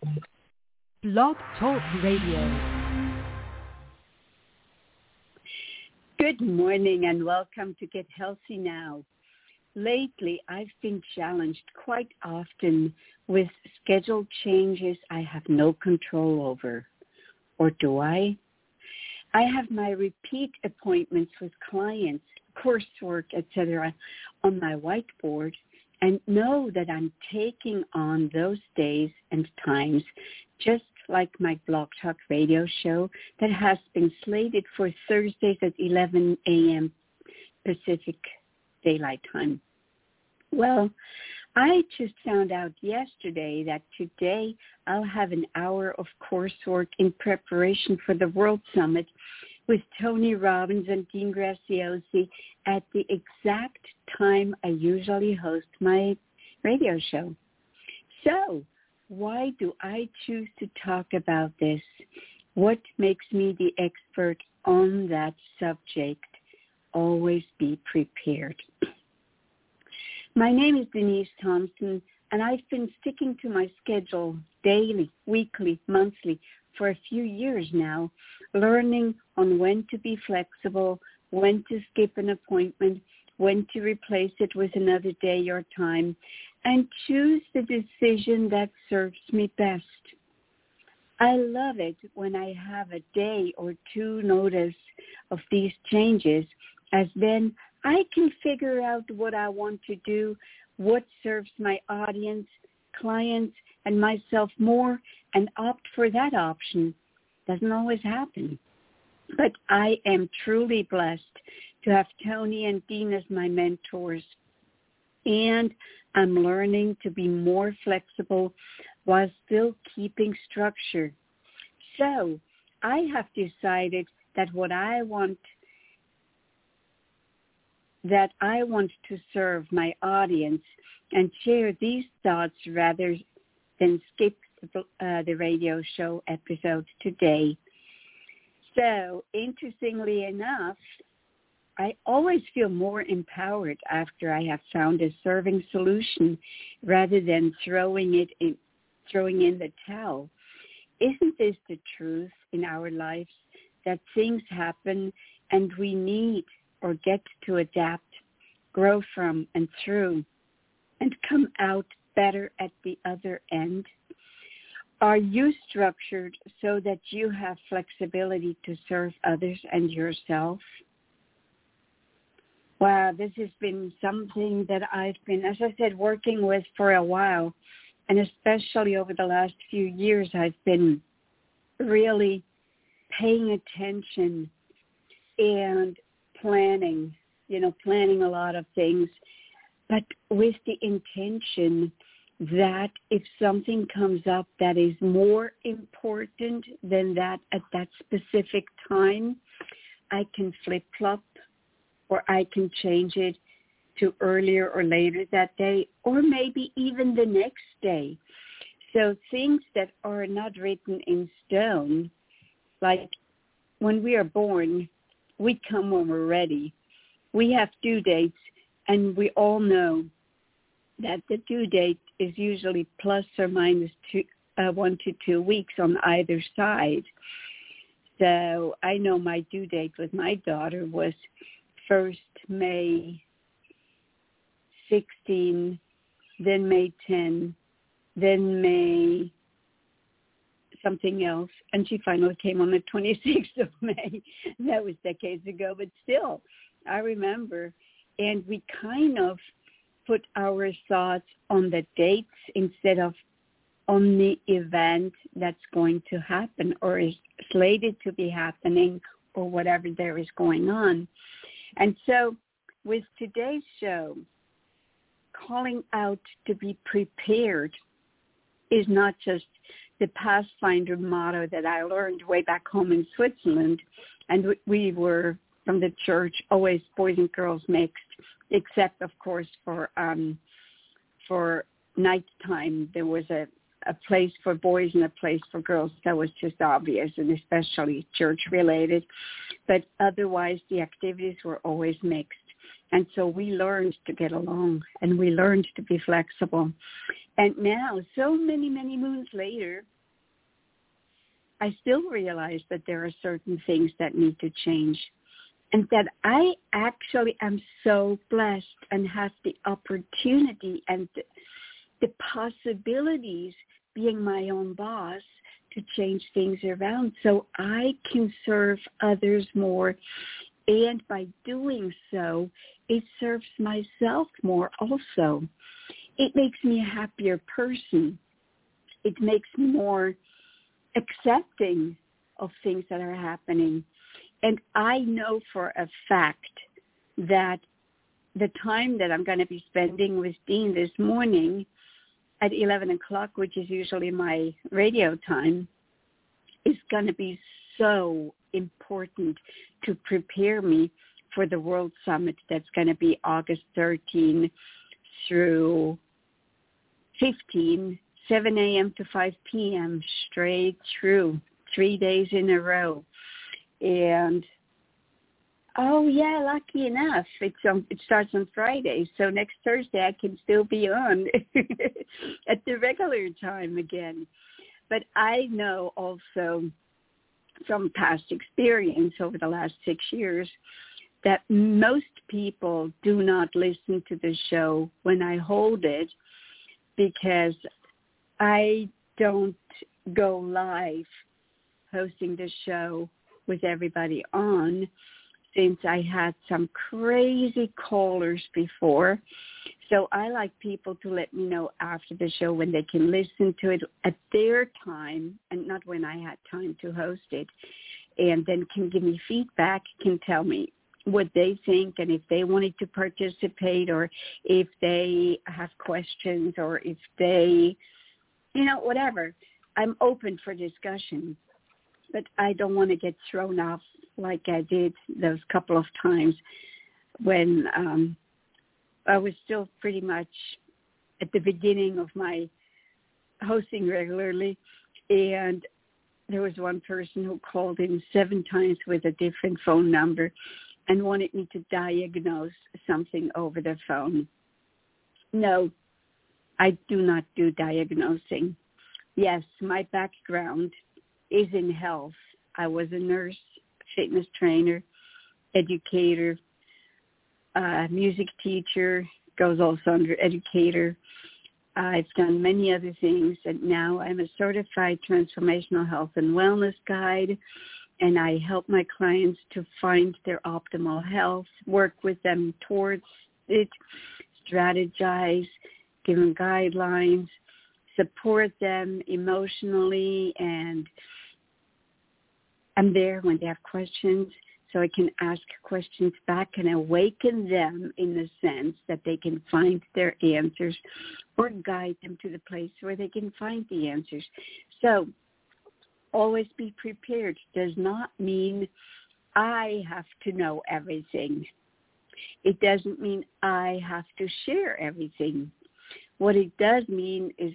Blog Talk Radio. Good morning and welcome to Get Healthy Now. Lately, I've been challenged quite often with schedule changes I have no control over. Or do I? I have my repeat appointments with clients, coursework, etc. on my whiteboard and know that I'm taking on those days and times, just like my Blog Talk Radio show that has been slated for Thursdays at 11 a.m. Pacific Daylight Time. Well, I just found out yesterday that today I'll have an hour of coursework in preparation for the World Summit with Tony Robbins and Dean Graziosi at the exact time I usually host my radio show. So, why do I choose to talk about this? What makes me the expert on that subject? Always be prepared. My name is Denise Thompson, and I've been sticking to my schedule daily, weekly, monthly for a few years now, learning on when to be flexible, when to skip an appointment, when to replace it with another day or time, and choose the decision that serves me best. I love it when I have a day or two notice of these changes, as then I can figure out what I want to do, what serves my audience, clients, and myself more, and opt for that option. Doesn't always happen. But I am truly blessed to have Tony and Dean as my mentors. And I'm learning to be more flexible while still keeping structure. So I have decided that I want to serve my audience and share these thoughts rather than skip the radio show episode today. So, interestingly enough, I always feel more empowered after I have found a serving solution rather than throwing in the towel. Isn't this the truth in our lives, that things happen and we need or get to adapt, grow from and through, and come out better at the other end? Are you structured so that you have flexibility to serve others and yourself? Wow, this has been something that I've been, as I said, working with for a while, and especially over the last few years, I've been really paying attention and planning a lot of things, but with the intention that if something comes up that is more important than that at that specific time, I can flip-flop or I can change it to earlier or later that day or maybe even the next day. So things that are not written in stone, like when we are born, we come when we're ready. We have due dates, and we all know that the due date is usually plus or minus 1 to 2 weeks on either side. So I know my due date with my daughter was first May 16, then May 10, then May something else, and she finally came on the 26th of May. That was decades ago, but still, I remember. And we kind of put our thoughts on the dates instead of on the event that's going to happen or is slated to be happening or whatever there is going on. And so with today's show, calling out to be prepared is not just the Pathfinder motto that I learned way back home in Switzerland. And we were, from the church, always boys and girls mixed, except, of course, for nighttime. There was a place for boys and a place for girls. That was just obvious, and especially church-related. But otherwise, the activities were always mixed. And so we learned to get along, and we learned to be flexible. And now, so many, many moons later, I still realize that there are certain things that need to change, and that I actually am so blessed and have the opportunity and the possibilities, being my own boss, to change things around so I can serve others more. And by doing so, it serves myself more also. It makes me a happier person. It makes me more accepting of things that are happening. And I know for a fact that the time that I'm going to be spending with Dean this morning at 11 o'clock, which is usually my radio time, is going to be so important to prepare me for the World Summit that's going to be August 13 through 15, 7 a.m. to 5 p.m. straight through, 3 days in a row. And, oh, yeah, lucky enough, it starts on Friday. So next Thursday I can still be on at the regular time again. But I know also from past experience over the last 6 years that most people do not listen to the show when I hold it, because I don't go live hosting the show with everybody on, since I had some crazy callers before. So I like people to let me know after the show when they can listen to it at their time and not when I had time to host it, and then can give me feedback, can tell me what they think and if they wanted to participate, or if they have questions, or if they, whatever. I'm open for discussion, but I don't want to get thrown off like I did those couple of times when I was still pretty much at the beginning of my hosting regularly, and there was one person who called in 7 times with a different phone number and wanted me to diagnose something over the phone. No, I do not do diagnosing. Yes, my background is in health. I was a nurse, fitness trainer, educator, music teacher, goes also under educator. I've done many other things, and now I'm a certified transformational health and wellness guide, and I help my clients to find their optimal health, work with them towards it, strategize, give them guidelines, support them emotionally, and I'm there when they have questions, so I can ask questions back and awaken them in the sense that they can find their answers, or guide them to the place where they can find the answers. So always be prepared does not mean I have to know everything. It doesn't mean I have to share everything. What it does mean is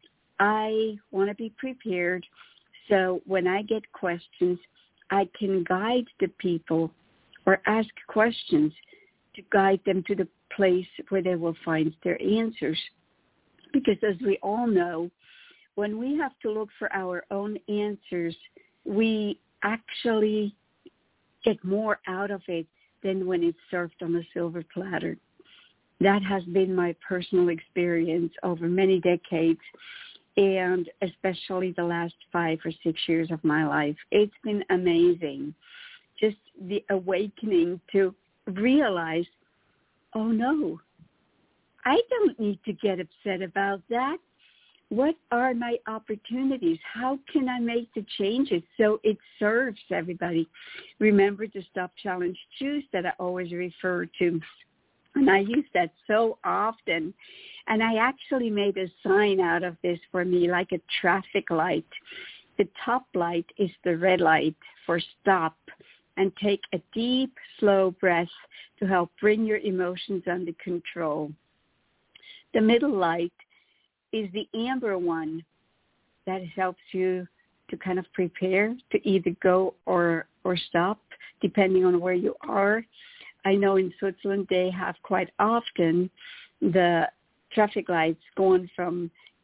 I want to be prepared, so when I get questions, I can guide the people or ask questions to guide them to the place where they will find their answers. Because as we all know, when we have to look for our own answers, we actually get more out of it than when it's served on a silver platter. That has been my personal experience over many decades, and especially the last 5 or 6 years of my life. It's been amazing. Just the awakening to realize, oh no, I don't need to get upset about that. What are my opportunities? How can I make the changes so it serves everybody? Remember the Stop, Challenge, Choose that I always refer to. And I use that so often. And I actually made a sign out of this for me, like a traffic light. The top light is the red light for stop, and take a deep, slow breath to help bring your emotions under control. The middle light is the amber one that helps you to kind of prepare to either go or stop, depending on where you are. I know in Switzerland they have quite often the traffic lights going from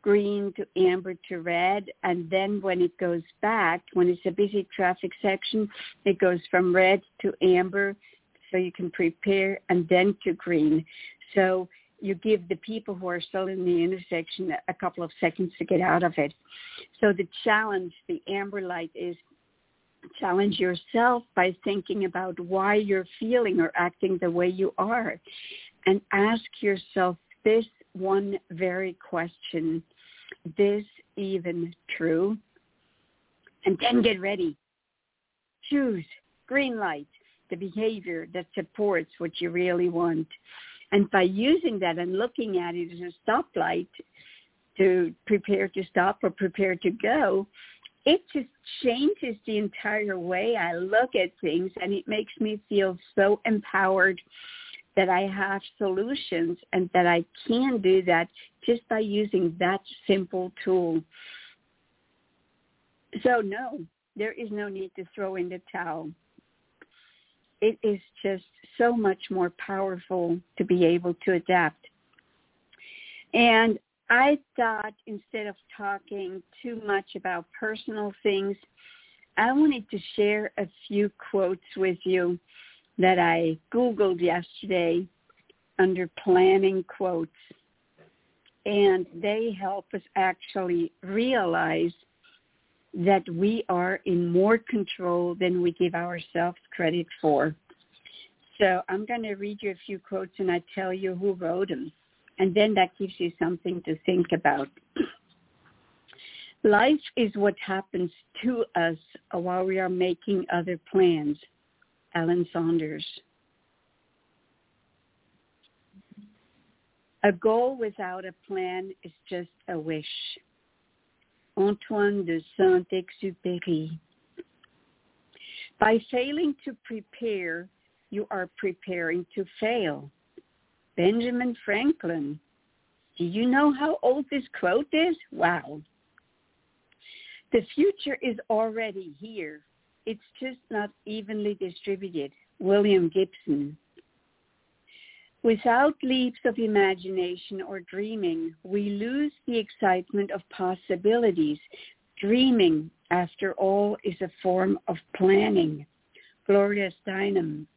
green to amber to red, and then when it goes back, when it's a busy traffic section, it goes from red to amber, so you can prepare, and then to green. So you give the people who are still in the intersection a couple of seconds to get out of it. So the challenge, the amber light, is challenge yourself by thinking about why you're feeling or acting the way you are, and ask yourself this one very question: this even true? And then get ready. Choose green light, the behavior that supports what you really want. And by using that and looking at it as a stoplight to prepare to stop or prepare to go, it just changes the entire way I look at things, and it makes me feel so empowered that I have solutions and that I can do that just by using that simple tool. So no, there is no need to throw in the towel. It is just so much more powerful to be able to adapt. And I thought, instead of talking too much about personal things, I wanted to share a few quotes with you that I Googled yesterday under planning quotes. And they help us actually realize that we are in more control than we give ourselves credit for. So I'm going to read you a few quotes, and I tell you who wrote them. And then that gives you something to think about. Life is what happens to us while we are making other plans. Alan Saunders. A goal without a plan is just a wish. Antoine de Saint-Exupéry. By failing to prepare, you are preparing to fail. Benjamin Franklin. Do you know how old this quote is? Wow. The future is already here. It's just not evenly distributed. William Gibson. Without leaps of imagination or dreaming, we lose the excitement of possibilities. Dreaming, after all, is a form of planning. Gloria Steinem.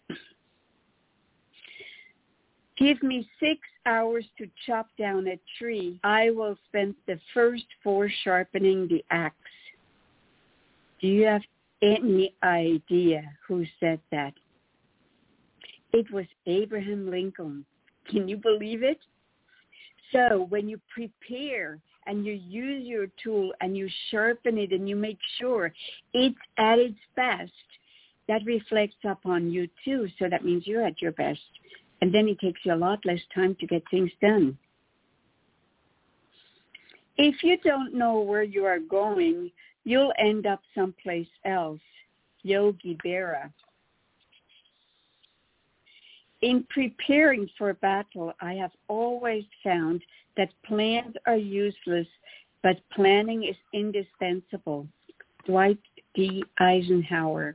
Give me 6 hours to chop down a tree. I will spend the first 4 sharpening the axe. Do you have any idea who said that? It was Abraham Lincoln. Can you believe it? So when you prepare and you use your tool and you sharpen it and you make sure it's at its best, that reflects upon you too. So that means you're at your best. And then it takes you a lot less time to get things done. If you don't know where you are going, you'll end up someplace else. Yogi Berra. In preparing for battle, I have always found that plans are useless, but planning is indispensable. Dwight D. Eisenhower.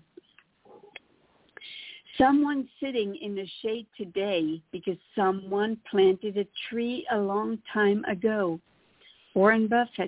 Someone sitting in the shade today because someone planted a tree a long time ago. Warren Buffett.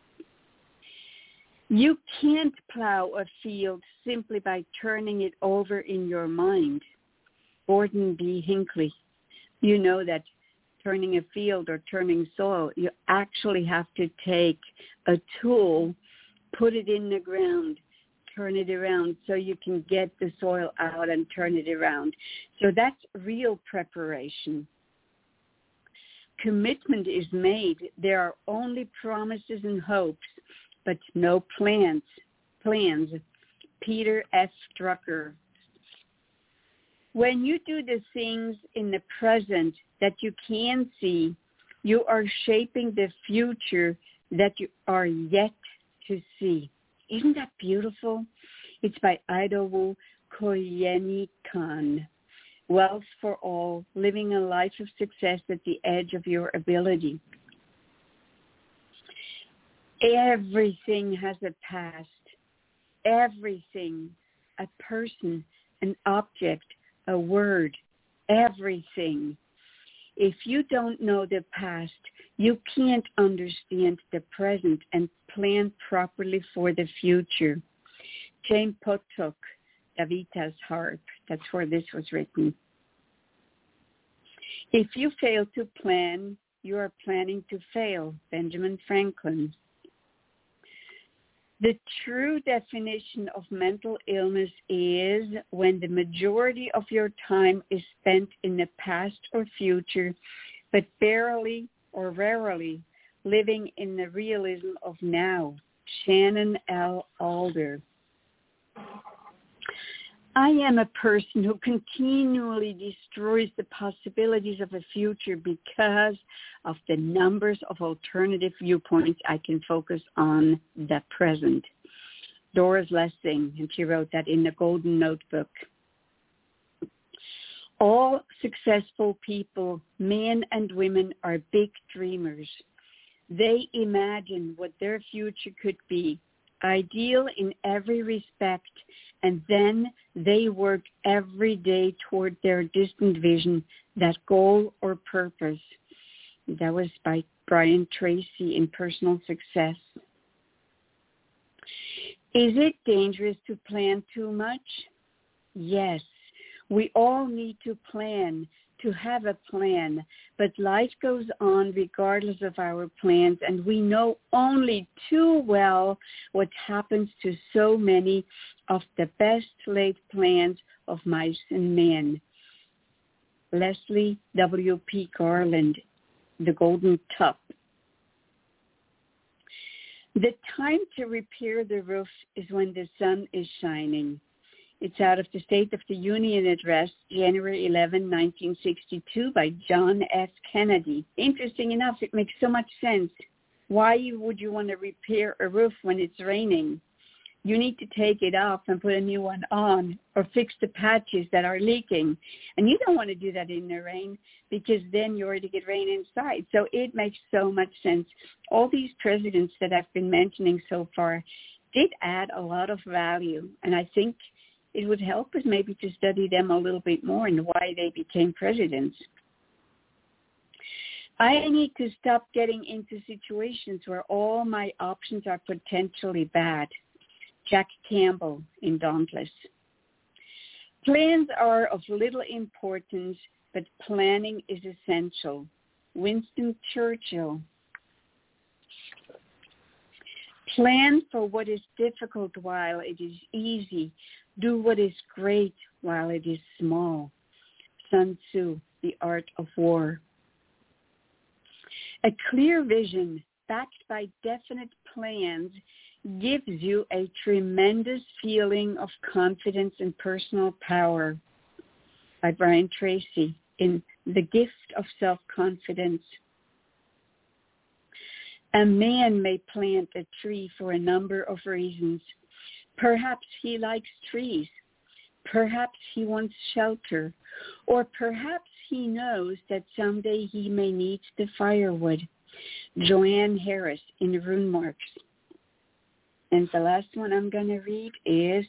You can't plow a field simply by turning it over in your mind. Gordon B. Hinckley. You know that turning a field or turning soil, you actually have to take a tool, put it in the ground, turn it around so you can get the soil out and turn it around. So that's real preparation. Commitment is made. There are only promises and hopes, but no plans. Peter F. Drucker. When you do the things in the present that you can see, you are shaping the future that you are yet to see. Isn't that beautiful? It's by Idowu Koyeni Khan. Wealth for all, living a life of success at the edge of your ability. Everything has a past. Everything, a person, an object, a word, everything. If you don't know the past, you can't understand the present and plan properly for the future. Jane Potok, Davita's Harp. That's where this was written. If you fail to plan, you are planning to fail. Benjamin Franklin. The true definition of mental illness is when the majority of your time is spent in the past or future, but barely or rarely living in the realism of now. Shannon L. Alder. I am a person who continually destroys the possibilities of a future because of the numbers of alternative viewpoints I can focus on the present. Doris Lessing, and she wrote that in the Golden Notebook. All successful people, men and women, are big dreamers. They imagine what their future could be, ideal in every respect, and then they work every day toward their distant vision, that goal or purpose. That was by Brian Tracy in Personal Success. Is it dangerous to plan too much? Yes. We all need to plan, to have a plan, but life goes on regardless of our plans, and we know only too well what happens to so many of the best laid plans of mice and men. Leslie W.P. Garland, The Golden Cup. The time to repair the roof is when the sun is shining. It's out of the State of the Union address, January 11, 1962, by John F. Kennedy. Interesting enough, it makes so much sense. Why would you want to repair a roof when it's raining? You need to take it off and put a new one on, or fix the patches that are leaking. And you don't want to do that in the rain, because then you already get rain inside. So it makes so much sense. All these presidents that I've been mentioning so far did add a lot of value, and I think it would help us maybe to study them a little bit more and why they became presidents. I need to stop getting into situations where all my options are potentially bad. Jack Campbell in Dauntless. Plans are of little importance, but planning is essential. Winston Churchill. Plan for what is difficult while it is easy. Do what is great while it is small. Sun Tzu, The Art of War. A clear vision backed by definite plans gives you a tremendous feeling of confidence and personal power. By Brian Tracy in The Gift of Self-Confidence. A man may plant a tree for a number of reasons. Perhaps he likes trees. Perhaps he wants shelter. Or perhaps he knows that someday he may need the firewood. Joanne Harris in Rune Marks. And the last one I'm going to read is,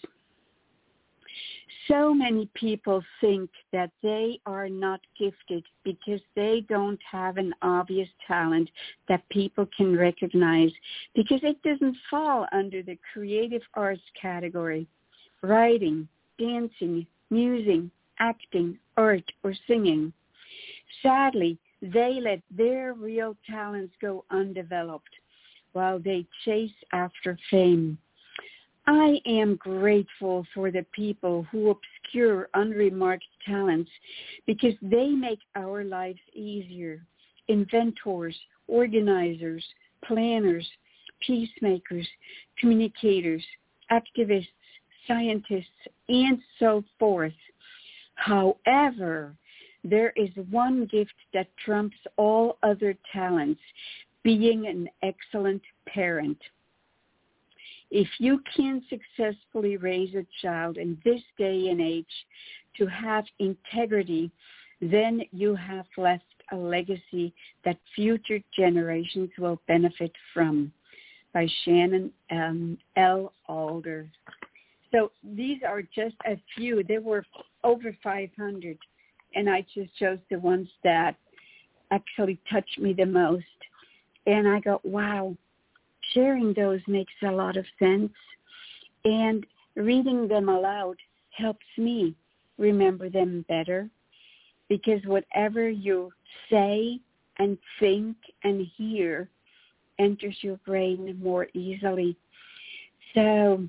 so many people think that they are not gifted because they don't have an obvious talent that people can recognize, because it doesn't fall under the creative arts category. Writing, dancing, music, acting, art, or singing. Sadly, they let their real talents go undeveloped while they chase after fame. I am grateful for the people who obscure unremarked talents, because they make our lives easier. Inventors, organizers, planners, peacemakers, communicators, activists, scientists, and so forth. However, there is one gift that trumps all other talents, being an excellent parent. If you can successfully raise a child in this day and age to have integrity, then you have left a legacy that future generations will benefit from. By Shannon L. Alder. So these are just a few. There were over 500, and I just chose the ones that actually touched me the most. And I go, wow, sharing those makes a lot of sense. And reading them aloud helps me remember them better, because whatever you say and think and hear enters your brain more easily. So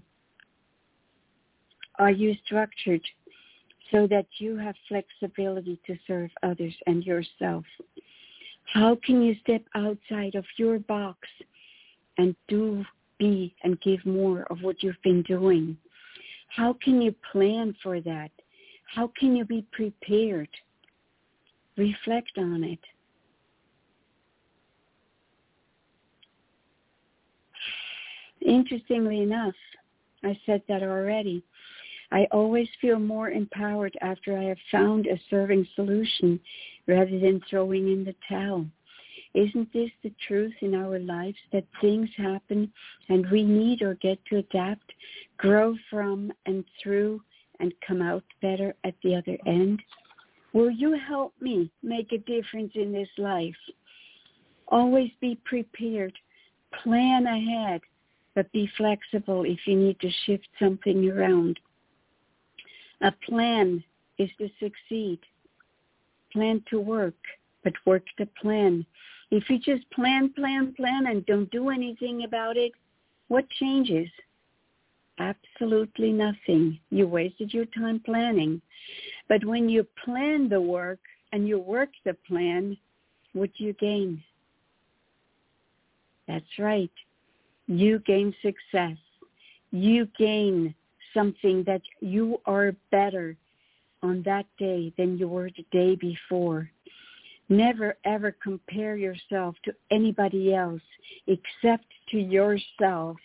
are you structured so that you have flexibility to serve others and yourself? How can you step outside of your box and do, be, and give more of what you've been doing? How can you plan for that? How can you be prepared? Reflect on it. Interestingly enough, I said that already. I always feel more empowered after I have found a serving solution rather than throwing in the towel. Isn't this the truth in our lives, that things happen and we need or get to adapt, grow from and through, and come out better at the other end? Will you help me make a difference in this life? Always be prepared. Plan ahead, but be flexible if you need to shift something around. A plan is to succeed. Plan to work, but work the plan. If you just plan and don't do anything about it, what changes? Absolutely nothing. You wasted your time planning. But when you plan the work and you work the plan, what do you gain? That's right. You gain success. You gain something that you are better on that day than you were the day before. Never, ever compare yourself to anybody else except to yourself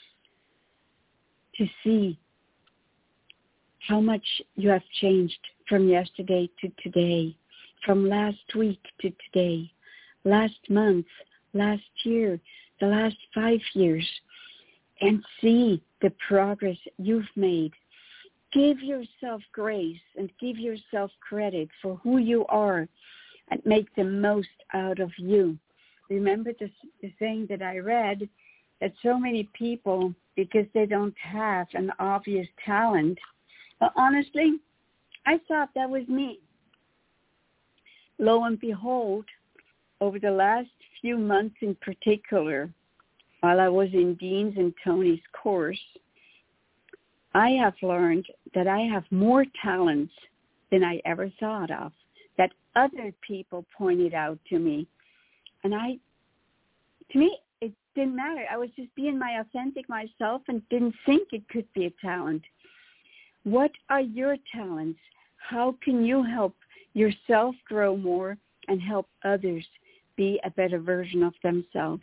to see how much you have changed from yesterday to today, from last week to today, last month, last year, the last 5 years, and see the progress you've made. Give yourself grace and give yourself credit for who you are and make the most out of you. Remember the saying that I read, that so many people, because they don't have an obvious talent, well, honestly, I thought that was me. Lo and behold, over the last few months in particular, while I was in Dean's and Tony's course, I have learned that I have more talents than I ever thought of, that other people pointed out to me. And to me, it didn't matter. I was just being my authentic myself and didn't think it could be a talent. What are your talents? How can you help yourself grow more and help others be a better version of themselves?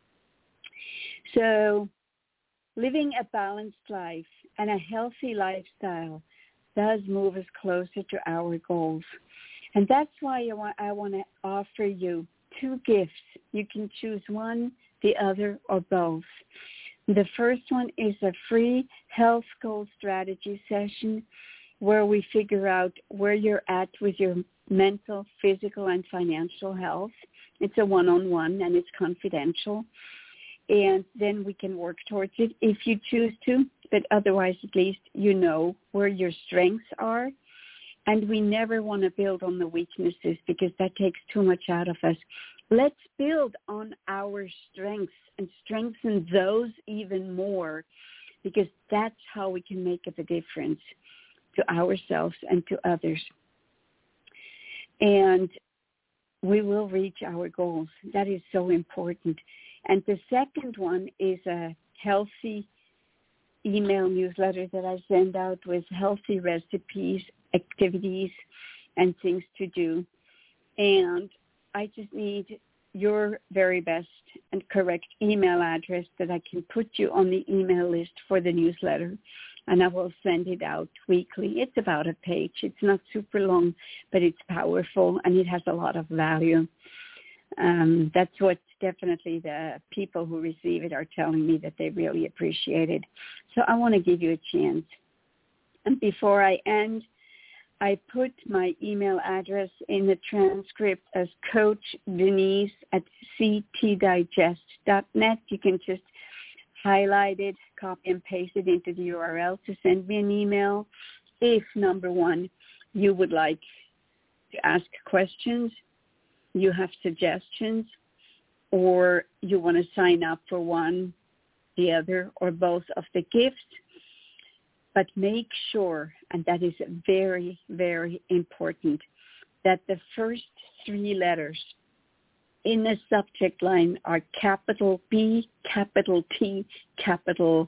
So living a balanced life and a healthy lifestyle does move us closer to our goals. And that's why I want to offer you 2 gifts. You can choose one, the other, or both. The first one is a free health goal strategy session where we figure out where you're at with your mental, physical, and financial health. It's a one-on-one and it's confidential. And then we can work towards it if you choose to, but otherwise at least you know where your strengths are. And we never want to build on the weaknesses because that takes too much out of us. Let's build on our strengths and strengthen those even more, because that's how we can make a difference to ourselves and to others. And we will reach our goals. That is so important. And the second one is a healthy email newsletter that I send out with healthy recipes, activities, and things to do. And I just need your very best and correct email address that I can put you on the email list for the newsletter. And I will send it out weekly. It's about a page. It's not super long, but it's powerful and it has a lot of value. That's what definitely the people who receive it are telling me, that they really appreciate it. So I want to give you a chance. And before I end, I put my email address in the transcript as coachdenise@ctdigest.net. You can just highlight it, copy and paste it into the URL to send me an email if, number one, you would like to ask questions, you have suggestions, or you want to sign up for one, the other, or both of the gifts. But make sure, and that is very, very important, that the first three letters in the subject line are capital B, capital T, capital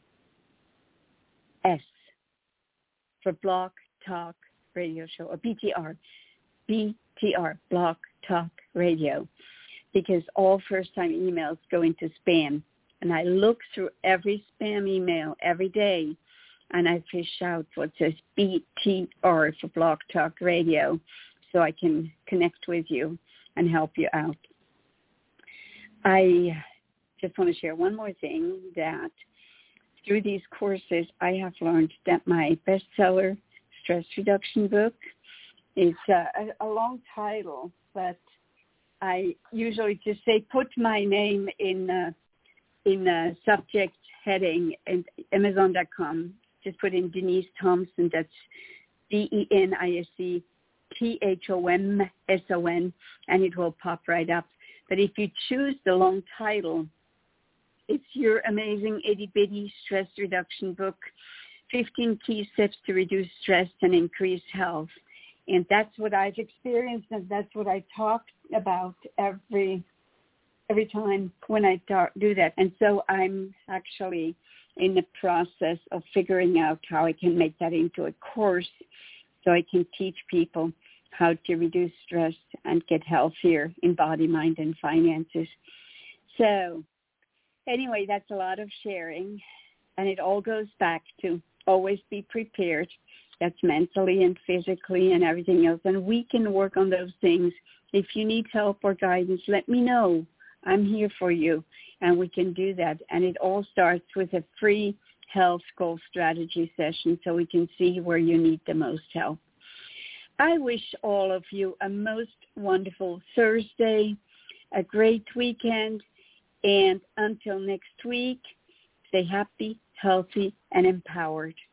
S for Blog Talk Radio Show, or BTR, Blog Talk Radio, because all first-time emails go into spam. And I look through every spam email every day, and I fish out what says BTR for Blog Talk Radio so I can connect with you and help you out. I just want to share one more thing, that through these courses, I have learned that my bestseller stress reduction book is a long title, but I usually just say put my name in the subject heading and Amazon.com. Just put in Denise Thompson, that's DenisThomson, and it will pop right up. But if you choose the long title, it's Your Amazing Itty Bitty Stress Reduction Book, 15 Key Steps to Reduce Stress and Increase Health. And that's what I've experienced, and that's what I talk about every time when I do that. And so I'm actually in the process of figuring out how I can make that into a course so I can teach people how to reduce stress and get healthier in body, mind, and finances. So anyway, that's a lot of sharing, and it all goes back to always be prepared. That's mentally and physically and everything else, and we can work on those things. If you need help or guidance, let me know. I'm here for you, and we can do that. And it all starts with a free health goal strategy session so we can see where you need the most help. I wish all of you a most wonderful Thursday, a great weekend, and until next week, stay happy, healthy, and empowered.